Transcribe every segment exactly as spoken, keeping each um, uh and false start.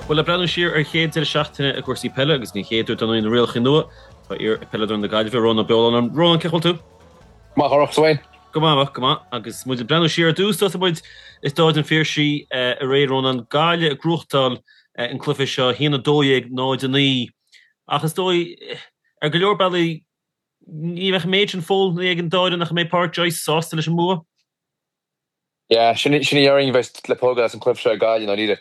Well, a brenn siir ar chéad de seachtainine a cuasí pelle agus ní chéadú an in réal chinú Tá ar pelle an na gaiileh Rona be an Ronan cechil tú? Má choachhain? Go go agus mu brenn siir dús muid is dá an fear si a ré Ronan gaiile a grúchttal an clufi seo hína dóig ná denní agus dói ar go leor bailí ní bheith méid an fól na ag an dáide nach mé Park Joyce sásta leis an mua? Ja, sinna dhearing bheith lepóga an clufi seo gaiile ná líide.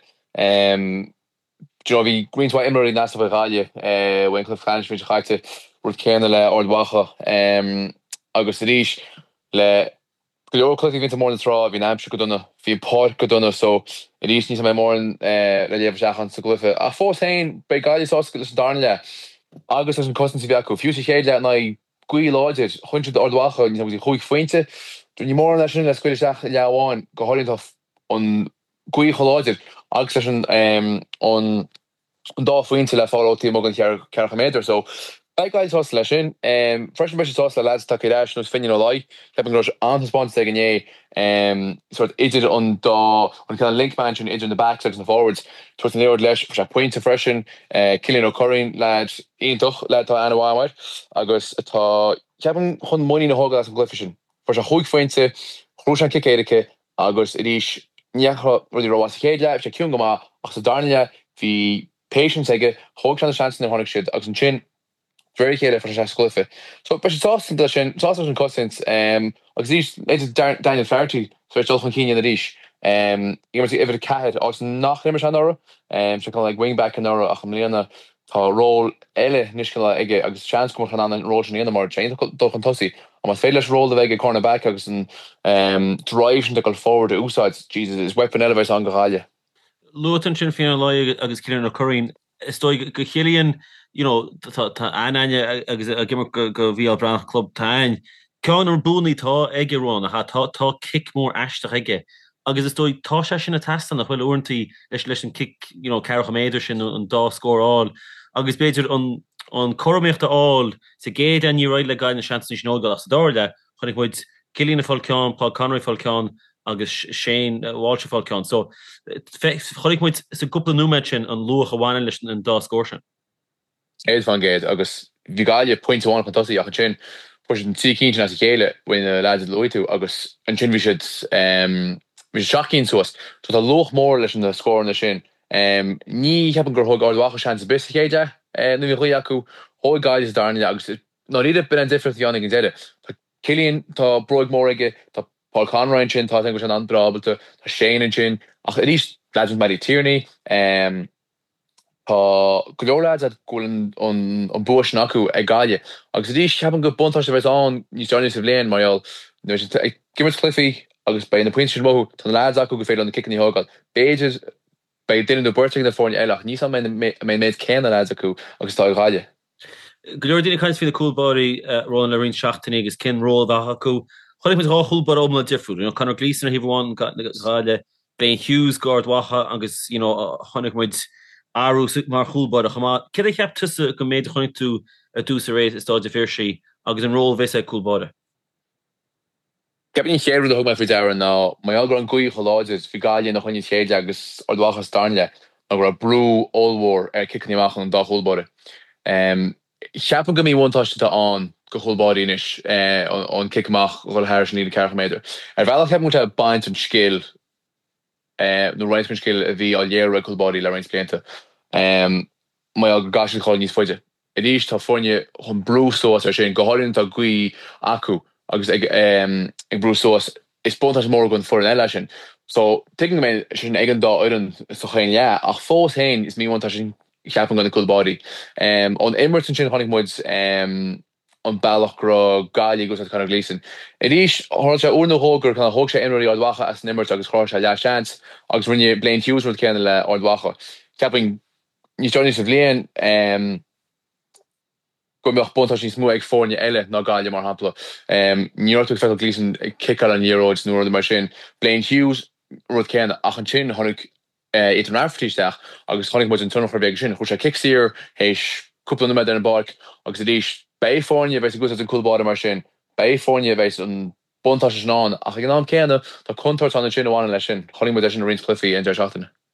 Um, you know, vi Greens wa immer nas of galle eh when Cliff French mit gaite word kenne le old wacha um agus ríis le go click into more than throw vi am go donna vi park go donna so it is ní me more eh le lever an so glyffe a fótein bei galle so darnle agus an kosten si ko fu he le na gui loid hundred old wacha ni vi goig fointe doen je more national le sku jawan go holland of on gui geloid agus an um on an dá fointe le follow tí mo an cearcha méidir so Beáil tá lei sin um fresh be tá le lads take ra nos fin lei heb an gro anspon ganné um sort idir an dá an kind link mansion idir in the back and forwards to an leor leis for point of freshen uh killing O'Curring lad ein toch le tá an wa agus atá heb an chun money na hoga as an glyfisin for a hoig fointe gro an kikeideke agus idís necha rudi ro héile se kiún goma ach sa darnile hí patience ige hoog an chance in honnig shit agus an chin very chéile for glyffe. So be tá sin tá an cosint um agus is Daniel Flaherty so dul van Kenya na ríis. Um you must ever cahed agus nach nimmer an euro um so kind of like wing back an euro ach mlíana tá rol eile niskala ige agus chance kom an an ro in mar chain do an tosi am féles roll de ige cornerback agus an um drive to go forward to úsáid Jesus is weapon elevator an gohaile. Luton sin fi le agus Killian O'Curring stoi go chélian you know tá aine agus a gimmer go vi bra club tain cean ar búnaí tá ige ron a tá tá kick mór eiste ige agus is stoi tá se sin a testan nach bhfuil orintí leis leis an kick you know cecha méidir sin an dá scóráil agus beidir an an choméochtta áil sa géad an roiile gain na seanna nóga as dáile chunig muid Killian Falcán Paul Conroy Falcán agus Shane uh, Walsh Falcán so chonig muid sa couple numéid sin an luach a bhhaine leis an dá scóir. Éid van géid agus vi gaile point one fantasy ach chin pu an tí kin as chéile when la loitu agus an chin vi um vi shocking soas to a loch mór leis an de score na sin um ní heb an gur hog wacha chance bis héide nu vi acu ho gail is darni agus no ide ben an different young in deide Killian tá broig morige tá Paul Conroy chin tá an an drabelte tá Shane an chin ach it is legend Maddie Tierney um Tá golólads at go an an bush naku ag gaile agus dí heb an go bontar se an ní Johnny sa bléin maiall gimmer Cliffy agus bei na point mo tan lads aku go fé an kick in hogad Beges bei din de burting na fórne each ní sam mé méid ken lads aku agus tá gaile. Goor die kans fi de cool body Roland Loreen seachtainnig agus kin roll acu chonig mit hul bar om diffu Conor Gleeson hi one gaile Ben Hughes guard wacha agus you know honnig muid Aru mar choolbar a chama ke ik heb tussen go méid chonig tú a dús a réit is sta de firsi agus an roll vis coolbare. Ik heb niet chéir ho me fi da ná mai al an goí choláidir fi gaile nach chun chéide agus ordwacha starnle a a brú allwar er kikenach an da choolbare. Um Chiaapan go mí bhatáiste an go choolbáí is an kickach go her ní de ceachméidir. Er bhealach heb moet a baint an scéil no Reinsman skill a bhí all léir choolbáí le Reins blianta. Um mai a gasil choil níos foiide. I dís tá fórne chun brú sós ar sin goálinn tá gui acu agus ag um ag brú sós is bontas mór gon for an eile sin. So taking me sin ag an dá an so chéin ja ach fós hain is mí tá sin chiaapan gan coolbáí. Um an Emerson sin chonig muid um an bailach gra gaile gus Conor Gleeson. I dís há se úna hógur kann hoog sé iní áwacha as nimmert agus chrá se le chans agus rinne Blaine Hughes moet kennen le áwacha. Capping ní Johnny sa bléan um go meach bonta sin smú ag fórne eile ná gaile mar hapla. Um Ní fe Gleeson kick an Euroids nuair de mar sin. Blaine Hughes rud ken ach an sin honnig it an aftíisteach agus chonig mod an tunn for be sin chu se kickseer héis couple me den bark agus dís bei fórne veis go an coolbá mar sin. Bei fórne veis an bonta ná ach gan am kenne dat kontort an sin an lei sin chonig mod sin Reins Cliffy en deachtain.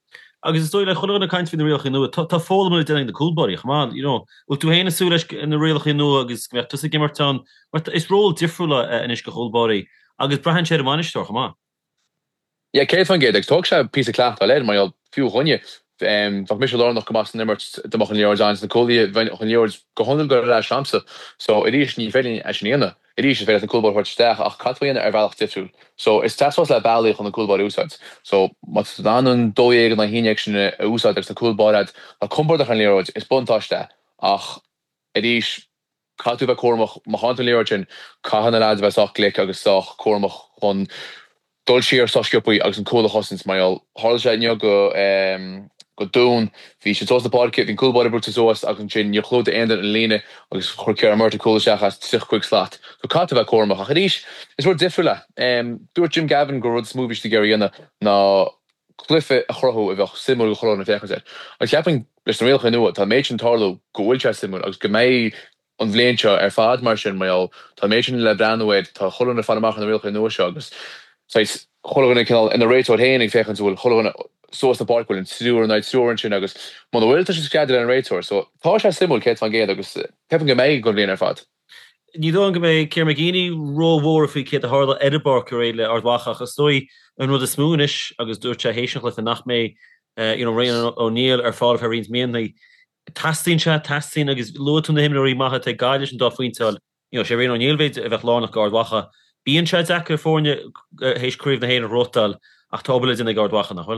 agus stoi le cholle kaint fin real nu Tá fó den de coolbody ma you know wil tú héine sú in de real nu agus tu gimmertan wat is rol difrule in is geholbody agus brahan sé manistoch ma Ja ke van ge to se pí klacht le maar al fiú gonje van mis noch gemas nimmer de mag jaar zijn de kolie gehondel go chamse so het is niet veel ene het is veel een coolbar wat sta ach kat er wel dit so is dat was la bailach an de coolbar úsat so wat dan een dooigen na hin úsat er de coolbar het a kombar gaan leer is bontachte ach het is kat kormach ma hand leertjen ka la was auch klik agus soch kormach van dul sier soskiopui agus een coole hostens mai al hall go go doen wie se tos de park in coolbar bru zoas a sin je grote einde en lene agus chokeer mar cool as zich quick slaat so kat kormach a is is wordt differle um door Jim Gavin go movies te gerinne na cliffe a chroho e simul chron fe zet als heb is real genoe dat me tarlo goil simul agus ge mei an vleintje er faad mar me al dat me le brandwe tá cholle fan machen real genoe agus so is cholle kanaal in de rate heen fechen zo cholle soos de park in stuur night store agus man wil ske an rator so tá simul ke van ge agus heb ge mei go er faad Ní do go mé Keir McGeaney róhór fi ké a hála Edinburgh réile ardwacha a stoi an rud a smúnis agus dúirte héisiach le nach mé Ryan O'Neill ar fáil a rins ména tastín se tastín agus loún himí maithe te gaiile an dofuintal sé Ryan O'Neill veid a bheith lánach gardwacha bíon se decha fórne héiscríomh na héana rotal ach tabla in gardwacha nachhfuil.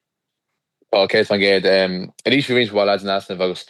Oké van ge rí vins bhil nas agus.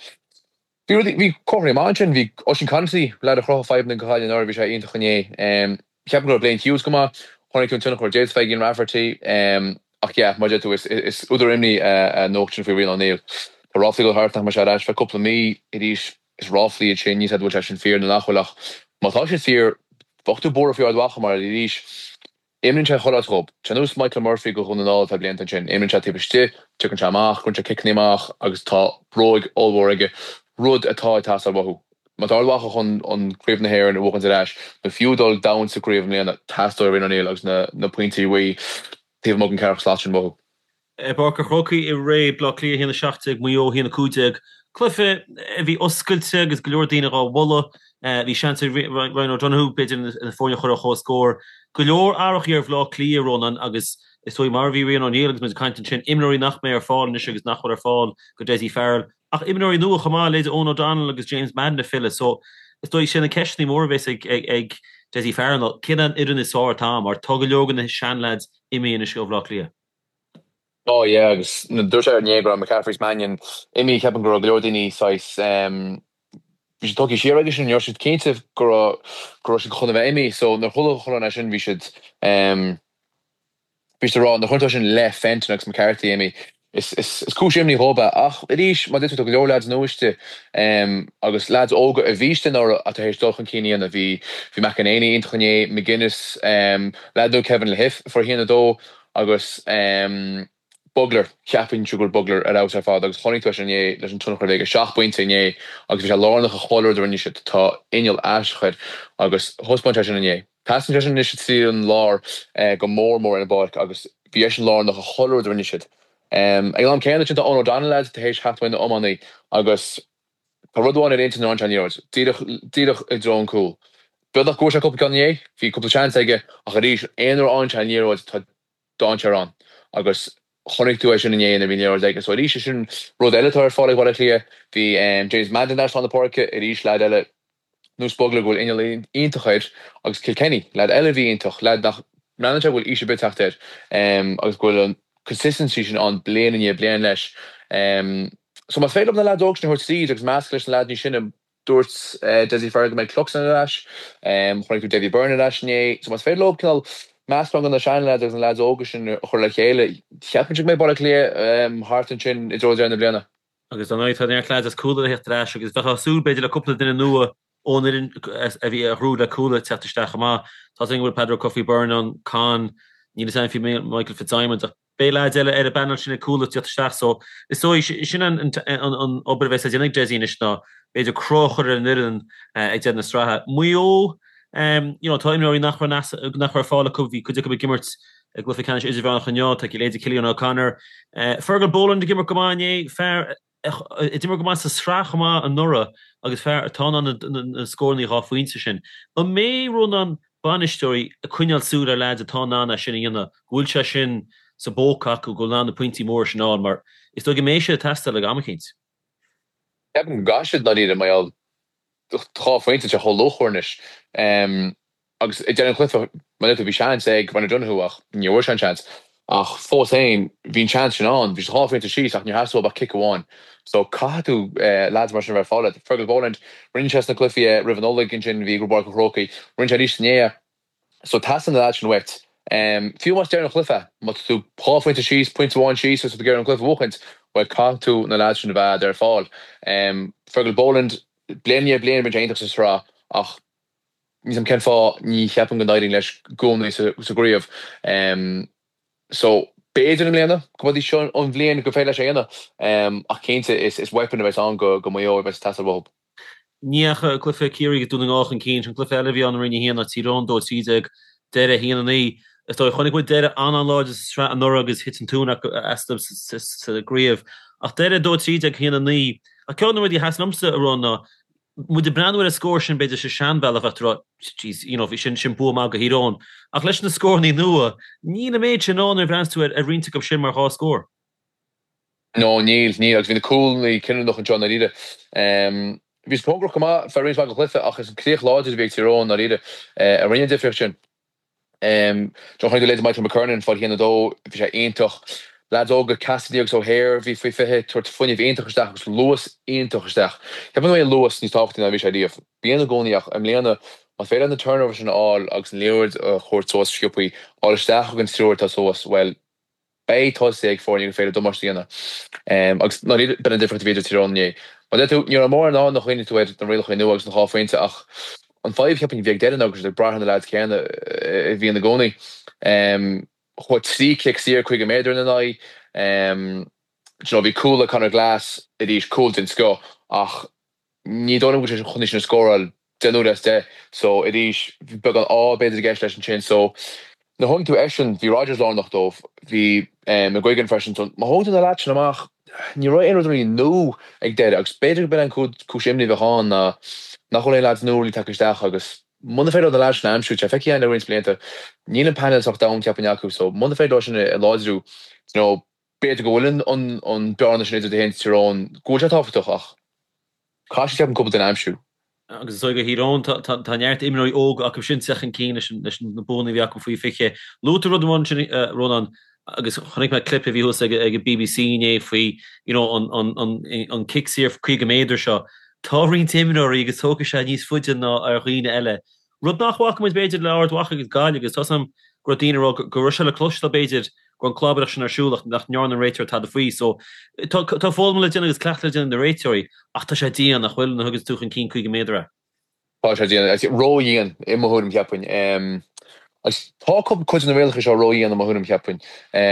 Vi kom man vi Ocean Country le a chro fe go er vi sé ein chuné. Ik heb go blein Hughes goma hon kun tun je fe gin rafferty ach ja ma is is oder imni nochen fi an neel. De Rafi go hart mar se fe couple mé it is is roughly chin het wat fear nachlach. Ma fear bocht de boor fi wacha maar die is Emin se choop. Chanús Michael Murphy go hun á a blint sin. Emin se tibeste tu an seach kun se kiknéach agus tá broig allborige. Rud atá tas wahu. Ma alwacha chun an kréfne hair an wochen ras na fiúdal down sa kréfne an tastor rin an agus na na pointy wei te mo kar slachen wahu. E barker hoki i ré blokli hinne seachtig muo hinne koeg. Cliffe vi oskulte agus gloordine á wolle vi sean Ryan O'Donoghue bid in de fóne cho cho score. Goor aach hier vlog klie ronan agus is toi mar vi Ryan O'Neill met kaint sin imnoí nach mé er fall is agus nach er fall go Desi Farrell. Ach imnoí nu chama le on O'Donnell agus James Madden fille so is doi sin a keni moorvis ag ag Desi Farrell kinan idir is sá tam ar togelogen na Shanlads imi in a sivlog lia. Oh ja agus du sé negra McCaffrey's manion imi heb an go glodini sais um vi to sé sin jo kéint go gro chonne imi so na cholle cho sin vi um vi ra na hun sin le fentenagus McCarthy imi is is is koimni hoba ach is maar dit ook lads noiste um agus lads oge a visten or at he stochen kini an a vi vi me an eni introné McGuinness um lad Kevin le hif for hin do agus um Bugler chiaapin sugar bugler ar out fa agus chonig é leis an tun chuige seachpointné agus vi se lánach a choir er se tá inal aschuid agus hospon é. Passenger is si an lár go mór mór in a bar agus vi lá nach a choir er si. Um, ag an céan sin an O'Donnell te hééis hathain ommannaí agus rudháin in an Januars díadach i dro cool. Bud go go ganné hí couple ige a ríéis éonar an Januars tá dáse an agus chonig tú sin in a víine ige so rí sin rud eiletar fáleg war lia hí James Madden an de parke i rís leid eile nús bogla goil in intachaid agus Kilkenny leid eile hí intoch leid nach manager bhfuil ise bitachtir agus goil an consistency sin an blein je blein leis. Um, so ma fé op na la oog hort si gus maskles la die sinnne doort Desi Farrell me kloks an las chonig tú Davy Byrne né so ma fé loop kal maasprang an de Shan la an la ogen chole chéle heb mé bar lé hart an sin i dro an blenne. Agus an erkleid as cool hecht ra agus ve soul be a couple dinne nue on vi a hrú a coole testeach ma Tá ingel Pedro Coffee Burn an Khan ní sein fi Michael Fitzsimon Béile eile ar a banal sinna coolúla teach so is so sin an obervéis dénig déine ná beidir crochar an nuan ag de na strathe. Muo táimií nach nach fála cohí chu go gimmert glyfi can is van chanjo tak le Killian O'Connor Fergal Boland de gimmer gomaé fair dimmer go sa strachma an nora agus fair tan an scorní rafuinte sin. A mé run an banisteory a cuineal súra le a tá anna sin inna gúil se sin sa bócach go go an de pointí mór sin ná mar is do geméise test le amkins. Heb gasid na ide mei trointe se holochornis agus ik den cliffe man vi chans ag van dunhuach Joor chans ach fós ein vín chance an vi halfinte sí ach nu has ba kick one so kaú lads mar ver fall Fergal Boland Winchester Cliffy Rivenolig gin vi Bar Roki Rinne so tas an la wet fi mas der cliffe mat tú halfinte sí point one sí so ge an cliff wochent wel kaú na la va der fall Fergal Boland blenne blenne met einintach ra ach mis am ken fá ní cheapan go daiding leis gcónaí sa gríomh. So béidir an léana go dtí seo an bblion go féile sé dhéana ach cénta is is weapon a bheits an go go maió bheits tasabhób. Níocha clufa cíí go dúna ách an cín an clufa eilehí an rinne héanana tírón dó tíideag deire héanana í. Is tá chonig go deire an an láid stra an nora agus hit an túna estab sa gríomh. Ach deire dó tíideag héanana ní. A ceanna ruí has namsa aránna mu de brandwer a scoresin beidir se seanbell vi sin simpó má go hirón. Ach leis na scorní nua, ní na méid sin an er brandú a rinte go sin mar há scór. No níl ní agus vi cool í kinne noch an John ide. Vis pogro kom fer go glyffe ach is een kreeg láidir ve tirón na ide a rinne deflection. John go le Michael McKernan fá hin dó vi sé eintoch. Lads óga Cassidy so hair vi fi fihe tot funni eintochsteach gus loos eintochsteach. Ik heb no een loos ní tacht in a vis idee. Bien goniach am lene wat fe an de turnover an all agus leord choort soos skippi alle staach gan stewart as soos well bei to ik voor je fe dommerstiene. agus na ben een different video tiron je. Maar dat je more na nog in to dan real nu nog half winter ach an five heb je de agus de bra de lads kennen vi in de goni. What see kicks here quick made in the um you be cool kind of glass it is cold in sco ach you don't know which is condition score den know that's there so it is bug on all better get chain so the home to action the Rogers law noch dof the um McGuigan fashion so ma hon in the latch amach ni right in no ag dead agus better ben could kushimni we gaan na nach alleen laat no li takdag agus Mon fe de la naamsú fe an rinsplinte Níle panels of down Japanjaku so Mon fe láú be golin an an bene de hen tirón go táfach Ka heb go den naamsú. Agus so go hirón tanart im óog a sin sechen cí na bóna vi foi fiche. Lúter rod Ronan agus chonig me clippe vi ag B B C né foi an kicksir krig méidir seo. Táín téimií agus tóca sé níos fuide ná ar riine eile. Rud nachhaach mu beidir le áhacha agus gáil agus tá sam grodíine go se le cloiste beidir go an clubach sin arsúlaach nach nearn an réiteir tá a faoi, so tá fóla le agus cleachla in de réiteoí ach tá sé díana nach chfuil na agus túchan cí chuige médra. Tá sé díana roíon i mthúm ceappain. Tá chu na réalcha seo roíon na mthúm ceappain.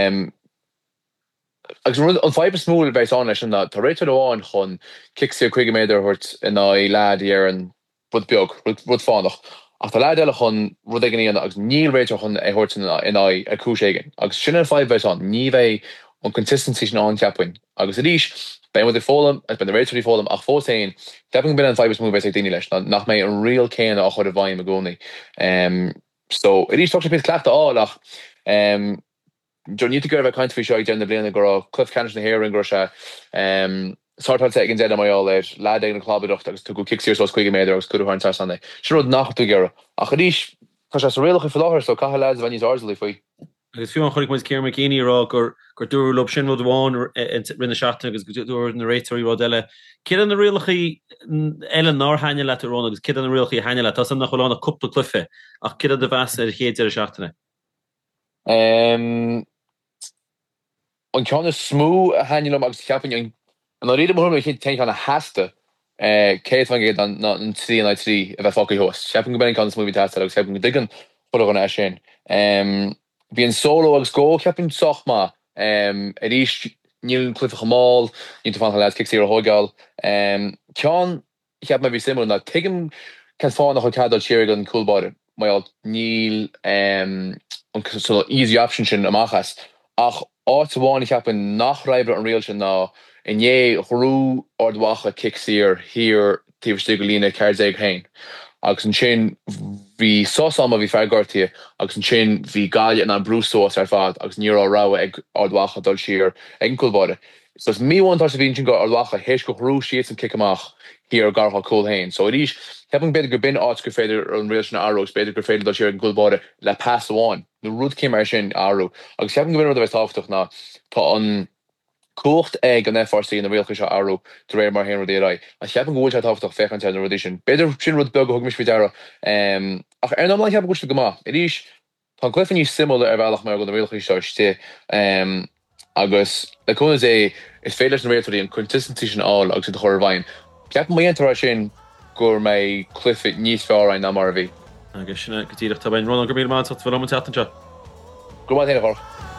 Agus an fiber smúl beis an sin tá réitir óháin chun kickú chuige méidir hurt in á lád ar an bud beag rud fánach. Ach tá lád eile chun rud gan agus níl réitir chun é hort in á a cúségin. Agus sin an five beis an ní bheith an consistency sin an ceappain. Agus a ríis ben mu fólam as ben de réitirí fólam ach fósin depping bin an fiber smúl beis ag daine leis nach mé an real céan a chud a bhaim a gcónaí. So a ríis tó pé cleachta á ach John you go kind fi show den bli go Cliff Can na hair gro sort gin dead mai all la na club agus to go kick so quick me gus go han Sunday. Si nach to ge a chodís tá réch fi so ka la van arsli foi. Agus fiú an chonig mu Keir McKinney rá gur gur dúr lob sin bháin rinne seachna agus goú na réitorí rá eile. Kid an na rialchaí eile ná haine le rón agus kid an na rialchaí haine le tá sam nach cholána cúpla cluffe ach kid a de bheas ar chéad ar seachtainna. An ceanna smú a hainelum agus ceapan an riidir mthúm chin te anna heasta cé fan géad an trí an trí a bheith focaí hos. Ceapan go ben can smúví testa agus ceapan go digan chu an e sin. Bhí an solo agus ggó ceapan soch má a ríis níl clufa chamáil ní fan le kick ar hógáil. Cean ceap me bhí simú na tuigim can fáin nach chu cadal siir an coolbáide. maiall níl um, an so easy option sin amachchas ach áháin cheapan nach raibbre an réal sin ná inné chrú ordwacha kicksír hir tíste golína ceirdeag hain. agus an sin hí sósam a bhí fergartí agus an sin hí gaile an brúsós ar fad agus nírá ra ag ordwacha dul siir ag culbáde. Sos míhaintá sa bhín sin go ordwacha héis go hrú siad an kickach hir garcha cool hain. So rís Heb beidir go bin áit go féidir an réil sin arúgus beidir go féidir dul siir an gulbáde le pass amháin. Na rud cé mar sin arú. agus heb go bin a bheith táftach ná tá an Kocht ag an F R C in a réalcha se arú de réir mar hen dé. A heb an ggóil táftach fechan an rudéisisin. Beidir sin rud beg hog mis vidara. Um, ach er ná heb go goma. I rís tá glyfan ní simile ar bhealach mar go na réalcha se um, agus le chuna é is féidir an réaltaí an consistency sin á agus de chorhhain. Ceap mé antar sin gur mé cliffit níos feárain na mar bhí. Agus sinna gotíach tá bain Ronald go mí má bfu am tetanse. Go má héna